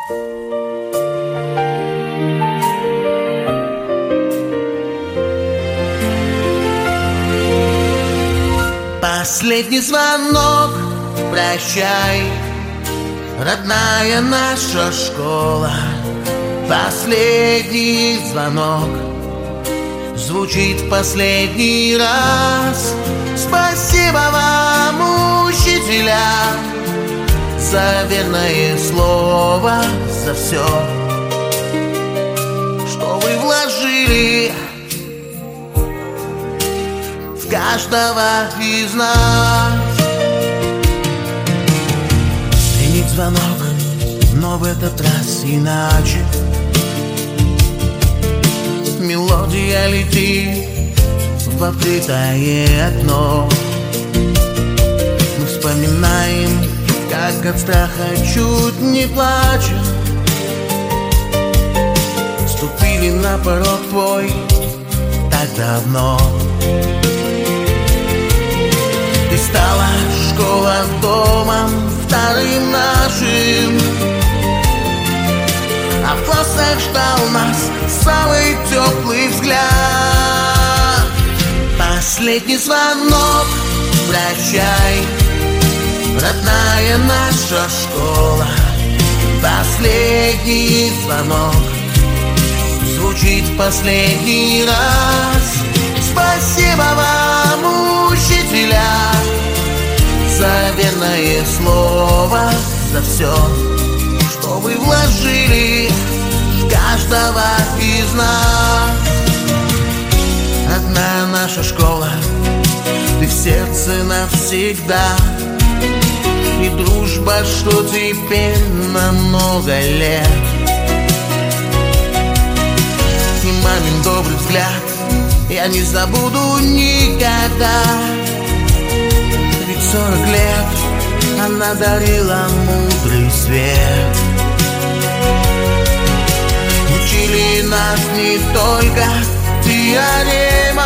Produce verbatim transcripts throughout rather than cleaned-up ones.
Последний звонок, прощай, родная наша школа. Последний звонок звучит в последний раз. Спасибо вам, учителя, за верное слово, за все, что вы вложили в каждого из нас. Звенит звонок, но в этот раз иначе. Мелодия летит в открытое окно. Мы вспоминаем, как от страха чуть не плачем ступили на порог твой так давно. Ты стала школа домом вторым нашим, а в классах ждал нас самый теплый взгляд. Последний звонок, прощай, родная наша школа. Последний звонок звучит в последний раз. Спасибо вам, учителя, за верное слово, за все, что вы вложили в каждого из нас. Одна наша школа, ты в сердце навсегда. И дружба, что теперь на много лет. И мамин добрый взгляд я не забуду никогда. Ведь сорок лет она дарила мудрый свет. Учили нас не только теоремам,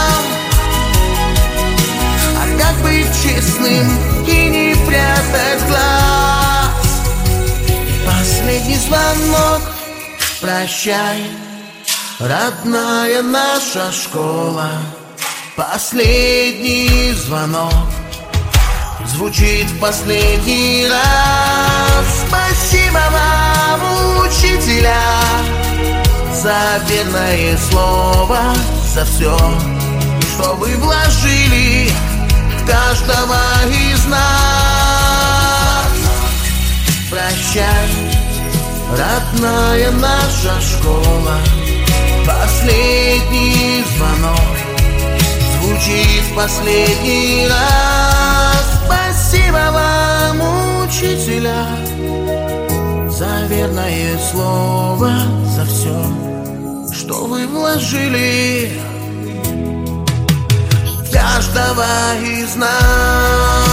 а как быть честным и не прятать глаз. Последний звонок, прощай, родная наша школа. Последний звонок звучит в последний раз. Спасибо вам, учителя, за верное слово, за все, что вы вложили в каждого из нас. Прощай, родная наша школа. Последний звонок звучит в последний раз. Спасибо вам, учителя, за верное слово, за все, что вы вложили в каждого из нас.